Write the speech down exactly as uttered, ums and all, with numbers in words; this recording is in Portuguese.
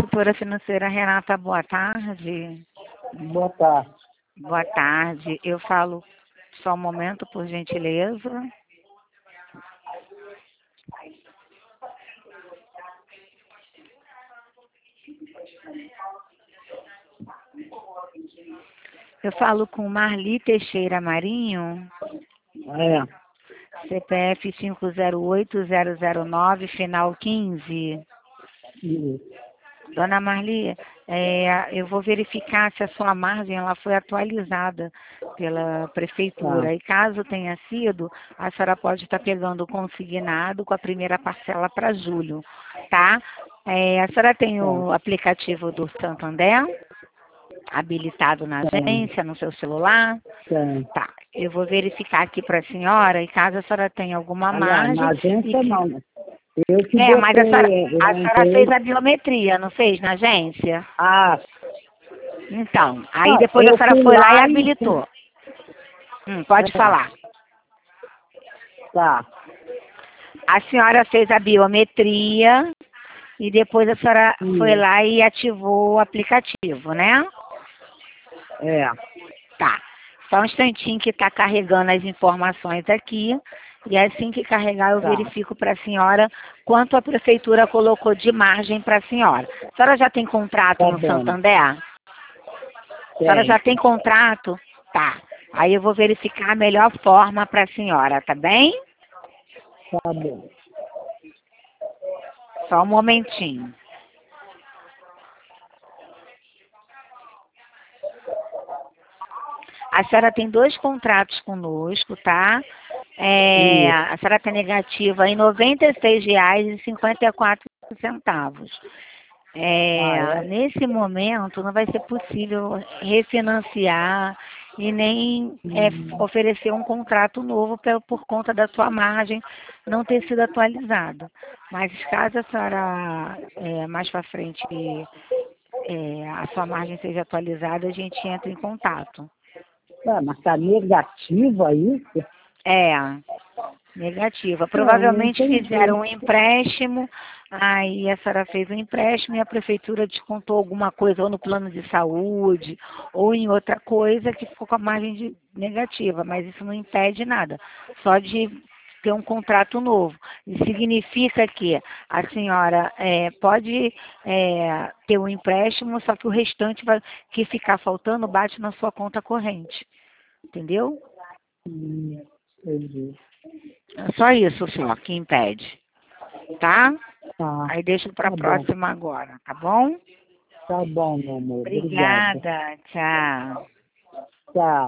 consultora financeira Renata, boa tarde. Boa tarde. Boa tarde. Eu falo só um momento, por gentileza. Eu falo com Marli Teixeira Marinho, É. C P F cinco zero oito zero zero nove, final quinze. Isso. Dona Marli, é, eu vou verificar se a sua margem ela foi atualizada pela prefeitura. Tá. E caso tenha sido, a senhora pode estar pegando o consignado com a primeira parcela para julho, tá? É, a senhora tem o aplicativo do Santander habilitado na Tem. agência, no seu celular? Tem. Tá, eu vou verificar aqui para a senhora, e caso a senhora tenha alguma Aliás, margem... na agência e... não, né? Eu que É, mas a botei, senhora, eu a senhora entrei... fez a biometria, não fez, na agência? Ah, Então, aí não, depois a eu senhora fui foi lá e lá e... habilitou. Hum, pode É, falar. tá. A senhora fez a biometria e depois a senhora foi Isso. lá e ativou o aplicativo, né? É. Tá. Só um instantinho que está carregando as informações aqui. E assim que carregar, eu Tá. verifico para a senhora quanto a prefeitura colocou de margem para a senhora. A senhora já tem contrato Tá no bom. Santander? A senhora Tem. já tem contrato? Tá. Aí eu vou verificar a melhor forma para a senhora, tá bem? Tá bom. Só um momentinho. A senhora tem dois contratos conosco, tá? É, Isso. a senhora está negativa em noventa e seis reais e cinquenta e quatro centavos. É, Ah, é? nesse momento não vai ser possível refinanciar e nem é, Uhum. oferecer um contrato novo por, por conta da sua margem não ter sido atualizada. Mas caso a senhora é, mais para frente é, a sua margem seja atualizada, a gente entra em contato. Ah, mas tá negativa isso? É, negativa. Não, não Provavelmente entendi. fizeram um empréstimo, aí a senhora fez um empréstimo e a prefeitura descontou alguma coisa ou no plano de saúde ou em outra coisa que ficou com a margem de negativa, mas isso não impede nada, só de ter um contrato novo. Isso significa que a senhora é, pode é, ter um empréstimo, só que o restante vai, que ficar faltando bate na sua conta corrente. Entendeu? Hum, entendi. É só isso só que impede, tá? Tá. Aí deixa para a Tá bom. próxima agora, tá bom? Tá bom, meu amor. Obrigada. Obrigada, tchau. Tchau.